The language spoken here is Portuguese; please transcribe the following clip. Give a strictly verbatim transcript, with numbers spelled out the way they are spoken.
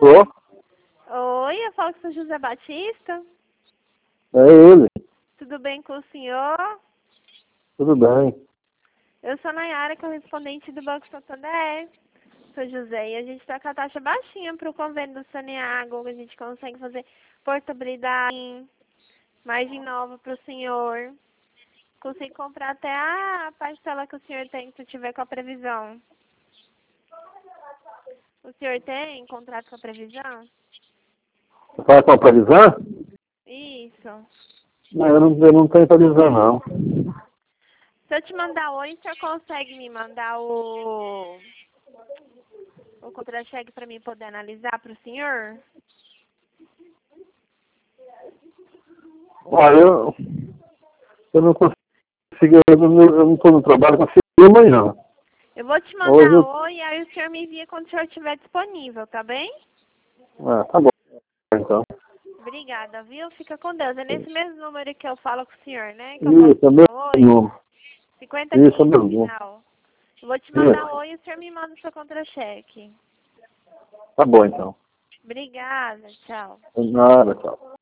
Tô? Oi, eu falo com o José Batista. É ele. Tudo bem com o senhor? Tudo bem. Eu sou a Nayara, correspondente do Banco Santander. Sou José e a gente está com a taxa baixinha para o convênio do Saneago. A gente consegue fazer portabilidade, margem nova para o senhor. Consigo comprar até a parcela que o senhor tem, se tiver com a previsão. O senhor tem contrato com a previsão? Você fala com a previsão? Isso. Não, eu não, eu não tenho previsão, não. Se eu te mandar hoje, o senhor consegue me mandar o, o contra-cheque para mim poder analisar para o senhor? Olha, eu, eu não consigo, eu não eu não estou no trabalho, consigo amanhã. Eu vou te Hoje mandar eu... hoje, aí o senhor me envia quando o senhor estiver disponível, tá bem? Ah, tá bom, então. Obrigada, viu? Fica com Deus. É nesse mesmo número que eu falo com o senhor, né? Que eu posso Isso, é mandar meu hoje. número. cinquenta Isso, é quinze meu no número. final. Eu vou te mandar Isso. hoje e o senhor me manda o seu contra-cheque. Tá bom, então. Obrigada, tchau. Nada, tchau.